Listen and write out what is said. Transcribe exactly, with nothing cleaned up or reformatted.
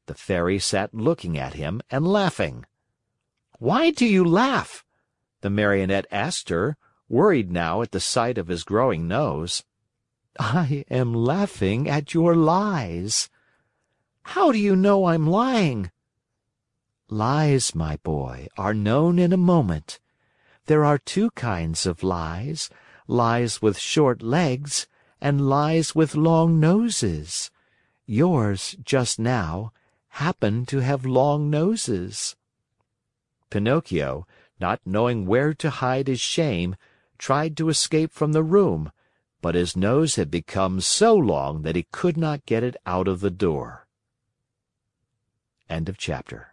The Fairy sat looking at him and laughing. "Why do you laugh?" the Marionette asked her, worried now at the sight of his growing nose. "I am laughing at your lies." "How do you know I'm lying?" "Lies, my boy, are known in a moment. There are two kinds of lies, lies with short legs and lies with long noses. Yours, just now, happen to have long noses." Pinocchio, not knowing where to hide his shame, tried to escape from the room, but his nose had become so long that he could not get it out of the door. End of chapter.